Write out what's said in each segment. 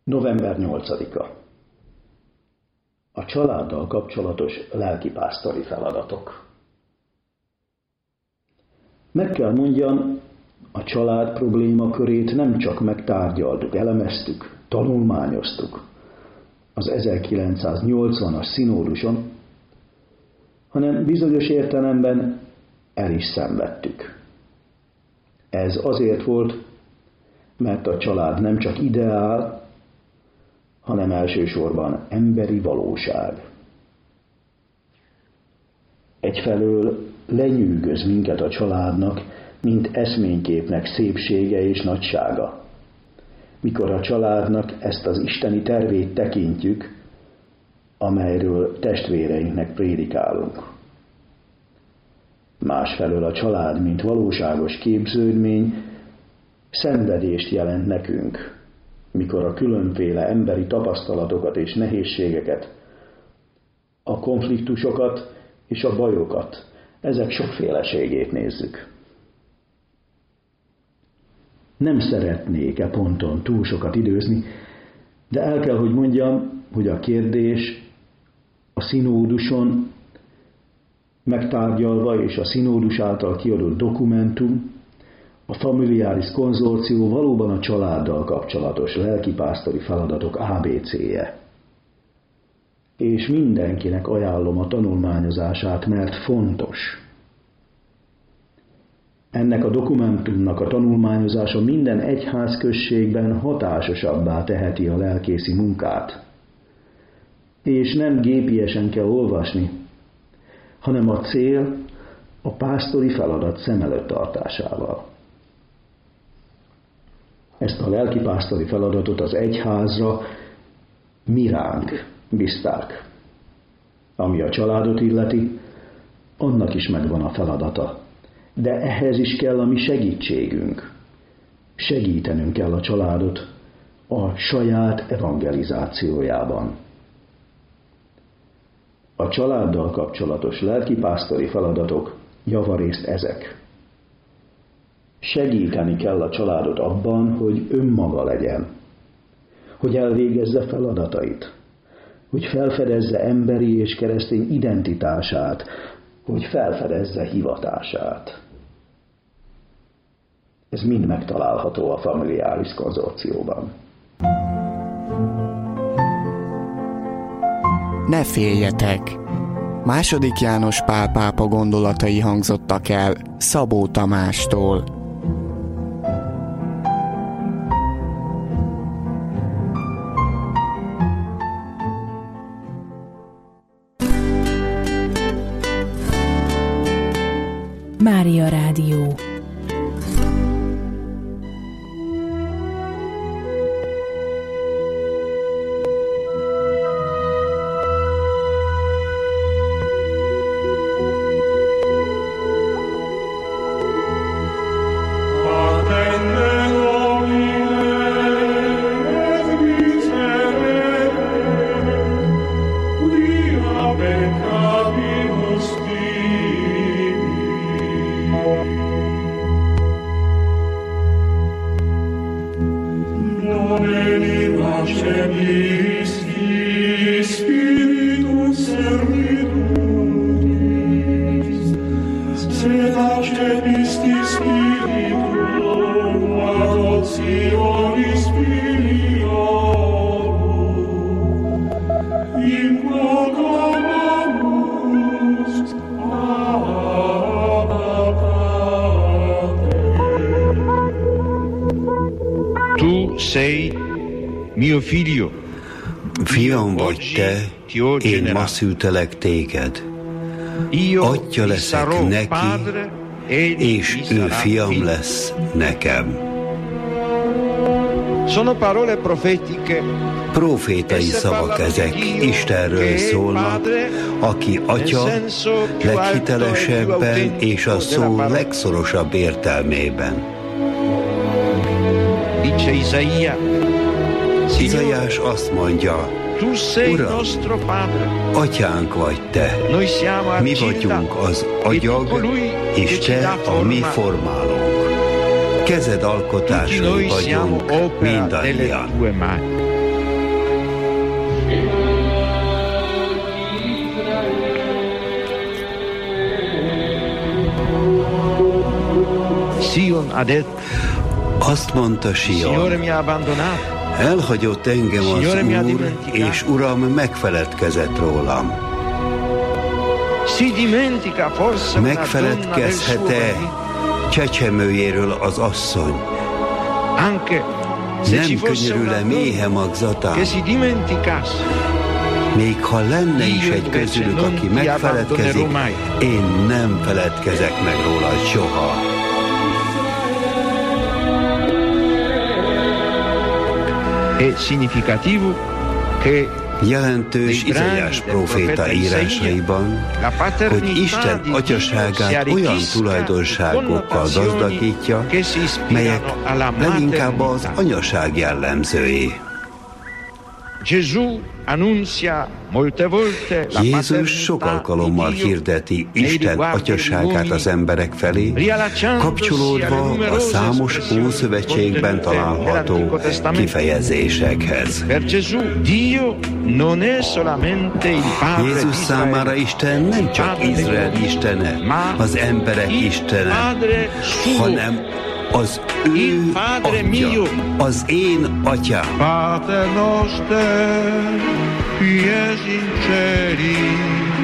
November 8-a. A családdal kapcsolatos lelkipásztori feladatok. Meg kell mondjam, a család problémakörét nem csak megtárgyaltuk, elemeztük, tanulmányoztuk az 1980-as szinóduson, hanem bizonyos értelemben el is szenvedtük. Ez azért volt, mert a család nem csak ideál, hanem elsősorban emberi valóság. Egyfelől lenyűgöz minket a családnak, mint eszményképnek szépsége és nagysága. Mikor a családnak ezt az isteni tervét tekintjük, amelyről testvéreinknek prédikálunk. Másfelől a család, mint valóságos képződmény, szenvedést jelent nekünk, mikor a különféle emberi tapasztalatokat és nehézségeket, a konfliktusokat és a bajokat, ezek sokféleségét nézzük. Nem szeretnék e ponton túl sokat időzni, de el kell, hogy mondjam, hogy a kérdés a szinóduson megtárgyalva és a szinódus által kiadott dokumentum, a Familiaris konzorció valóban a családdal kapcsolatos lelkipásztori feladatok ABC-je. És mindenkinek ajánlom a tanulmányozását, mert fontos. Ennek a dokumentumnak a tanulmányozása minden egyházközségben hatásosabbá teheti a lelkészi munkát. És nem gépiesen kell olvasni, hanem a cél a pásztori feladat szem előtt tartásával. Ezt a lelkipásztori feladatot az egyházra mi ránk bízták. Ami a családot illeti, annak is megvan a feladata. De ehhez is kell a mi segítségünk. Segítenünk kell a családot a saját evangelizációjában. A családdal kapcsolatos lelkipásztori feladatok javarészt ezek. Segíteni kell a családot abban, hogy önmaga legyen, hogy elvégezze feladatait, hogy felfedezze emberi és keresztény identitását, hogy felfedezze hivatását. Ez mind megtalálható a Familiaris konzorcióban. Ne féljetek! II. János Pál pápa gondolatai hangzottak el Szabó Tamástól. Mária Rádió. Fiam vagy te, én ma szültelek téged. Atya leszek neki, és ő fiam lesz nekem. Profétai szavak ezek, Istenről szólnak, aki Atya leghitelesebben és a szó legszorosabb értelmében. Izaiás azt mondja, Uram, Atyánk vagy te, mi vagyunk az agyag, és te a mi formálónk. Kezed alkotásai vagyunk mindannyian. Azt mondta Sion, elhagyott engem az Úr, és Uram megfeledkezett rólam. Megfeledkezhet-e csecsemőjéről az asszony? Nem könyörül-e méhe magzatán? Még ha lenne is egy közülük, aki megfeledkezik, én nem feledkezek meg róla soha. Jelentős Izaiás próféta írásaiban, hogy Isten atyaságát olyan tulajdonságokkal gazdagítja, melyek leginkább az anyaság jellemzői. Jézus sok alkalommal hirdeti Isten atyaságát az emberek felé, kapcsolódva a számos Ószövetségben található kifejezésekhez. Jézus számára Isten nem csak Izrael istene, az emberek istene, hanem az ő atya, az én atyám. Pater noster, qui es in celi,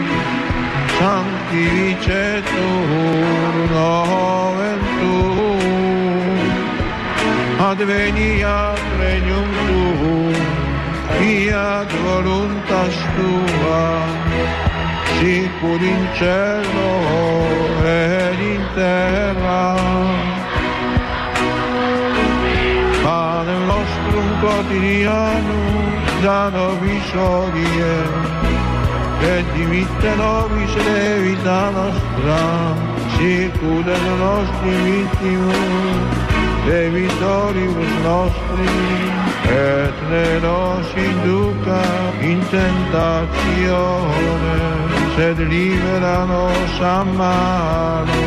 sanctificetur nomen tuum, adveniat regnum tuum, fiat voluntas tua, sicur in cielo et in terra. Panem nostrum quotidianum da nobis hodie, et dimitte nobis debita nostra, sicut et nostri victimus debitoribus nostris, et ne nos induca in tentatione, sed libera nos a malo.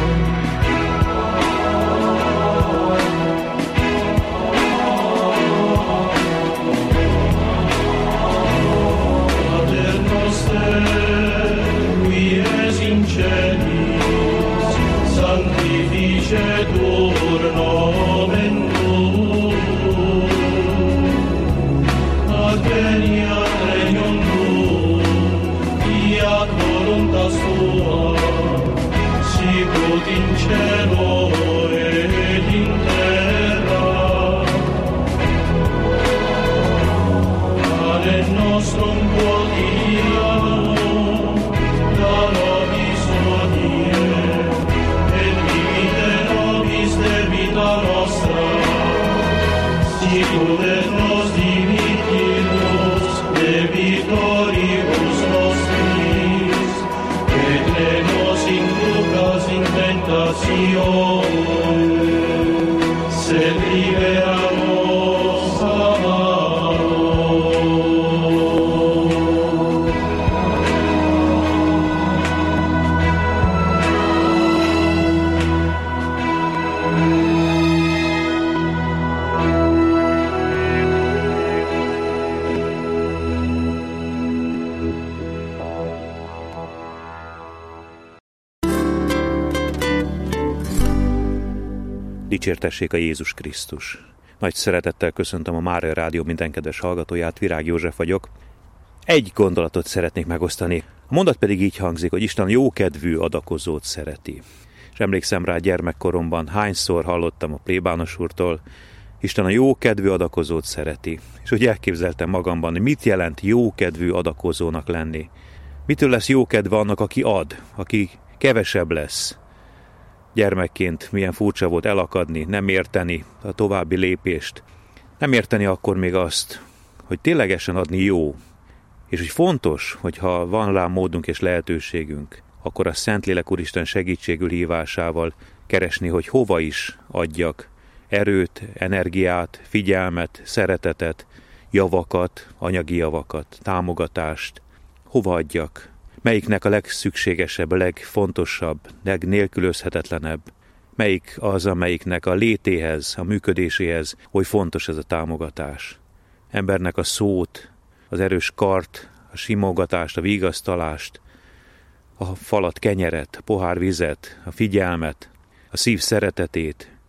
Sanctificetur nomen tuum, adveniat regnum tuum, fiat voluntas tua, sicut in cielo et in terra. Panem nostrum quotidianum da nobis hodie, nostra, sicut et nos dimittimus debitoribus nostris, et ne nos inducas in tentatione, sed libera nos a malo. Dicsértessék a Jézus Krisztus! Nagy szeretettel köszöntöm a Mária Rádió minden kedves hallgatóját, Virág József vagyok. Egy gondolatot szeretnék megosztani. A mondat pedig így hangzik, hogy Isten jókedvű adakozót szereti. És emlékszem rá, gyermekkoromban hányszor hallottam a plébános úrtól, Isten a jókedvű adakozót szereti. És úgy elképzeltem magamban, hogy mit jelent jókedvű adakozónak lenni. Mitől lesz jókedve annak, aki ad, aki kevesebb lesz. Gyermekként milyen furcsa volt elakadni, nem érteni a további lépést. Nem érteni akkor még azt, hogy ténylegesen adni jó. És hogy fontos, hogyha van rá módunk és lehetőségünk, akkor a Szentlélek Úristen segítségül hívásával keresni, hogy hova is adjak erőt, energiát, figyelmet, szeretetet, javakat, anyagi javakat, támogatást. Hova adjak? Melyiknek a legszükségesebb, a legfontosabb, legnélkülözhetetlenebb? Melyik az, amelyiknek a létéhez, a működéséhez oly fontos ez a támogatás? Embernek a szót, az erős kart, a simogatást, a vigasztalást, a falat kenyeret, a pohár vizet, a figyelmet, a szív szeretetét,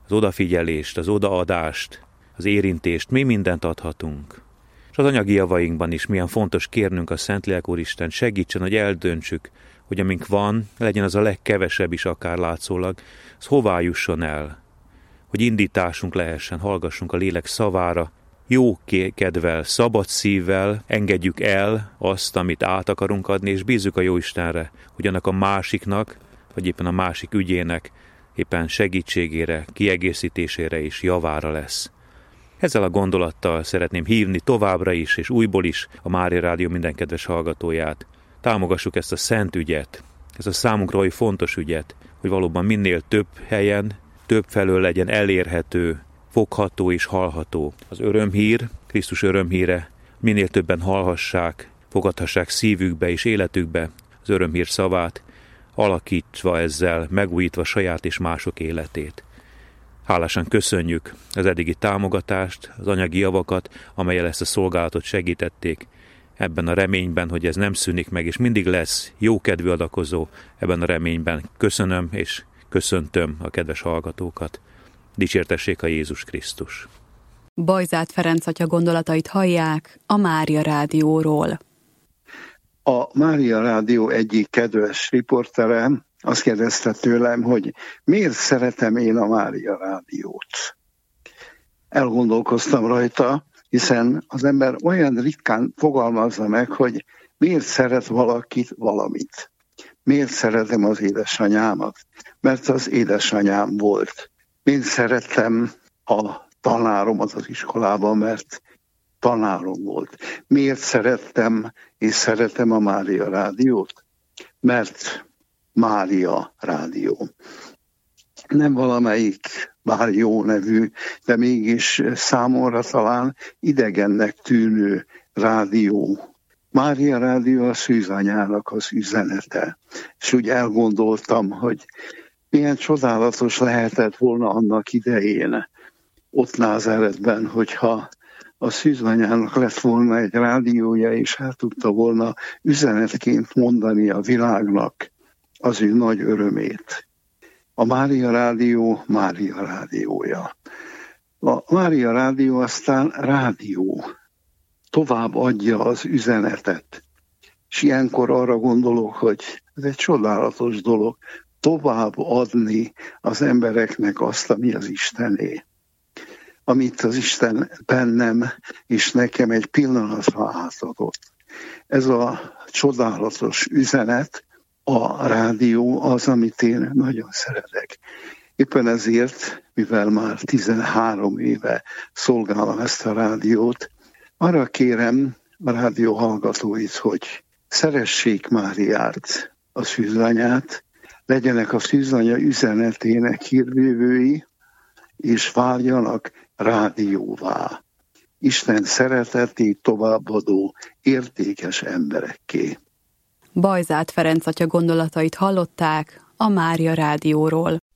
az odafigyelést, az odaadást, az érintést, mi mindent adhatunk. És az anyagi javainkban is milyen fontos kérnünk a Szentlélek Úristen, segítsen, hogy eldöntsük, hogy amink van, legyen az a legkevesebb is akár látszólag, az hová jusson el, hogy indításunk lehessen, hallgassunk a lélek szavára, jó kedvel, szabad szívvel engedjük el azt, amit át akarunk adni, és bízzuk a Jóistenre, hogy annak a másiknak, vagy éppen a másik ügyének éppen segítségére, kiegészítésére is javára lesz. Ezzel a gondolattal szeretném hívni továbbra is, és újból is a Mária Rádió minden kedves hallgatóját. Támogassuk ezt a szent ügyet, ezt a számunkra oly fontos ügyet, hogy valóban minél több helyen, több felől legyen elérhető, fogható és hallható az örömhír, Krisztus örömhíre, minél többen hallhassák, fogadhassák szívükbe és életükbe az örömhír szavát, alakítva ezzel, megújítva saját és mások életét. Hálásan köszönjük az eddigi támogatást, az anyagi javakat, amellyel ezt a szolgálatot segítették, ebben a reményben, hogy ez nem szűnik meg, és mindig lesz jókedvű adakozó, ebben a reményben köszönöm és köszöntöm a kedves hallgatókat. Dicsértessék a Jézus Krisztus! Bajzát Ferenc atya gondolatait hallják a Mária Rádióról. A Mária Rádió egyik kedves riportere azt kérdezte tőlem, hogy miért szeretem én a Mária Rádiót. Elgondolkoztam rajta, hiszen az ember olyan ritkán fogalmazza meg, hogy miért szeret valakit valamit. Miért szeretem az édesanyámat? Mert az édesanyám volt. Miért szerettem a tanáromat az iskolában, mert tanárom volt. Miért szerettem és szeretem a Mária Rádiót? Mert Mária Rádió. Nem valamelyik Márió nevű, de mégis számomra talán idegennek tűnő rádió. Mária Rádió a szűzanyának az üzenete. És úgy elgondoltam, hogy milyen csodálatos lehetett volna annak idején ott Názáretben, hogyha a szűzanyának lett volna egy rádiója, és el tudta volna üzenetként mondani a világnak az ő nagy örömét. A Mária Rádió Mária Rádiója. A Mária Rádió aztán rádió. Tovább adja az üzenetet. És ilyenkor arra gondolok, hogy ez egy csodálatos dolog, tovább adni az embereknek azt, ami az Istené. Amit az Isten bennem és nekem egy pillanatra átadott. Ez a csodálatos üzenet, a rádió az, amit én nagyon szeretek. Éppen ezért, mivel már 13 éve szolgálom ezt a rádiót, arra kérem a rádió hallgatóit, hogy szeressék Máriát, a szűzanyát, legyenek a szűzanya üzenetének hírvívői, és váljanak rádióvá. Isten szeretetét továbbadó értékes emberekké. Bajzát Ferenc atya gondolatait hallották a Mária Rádióról.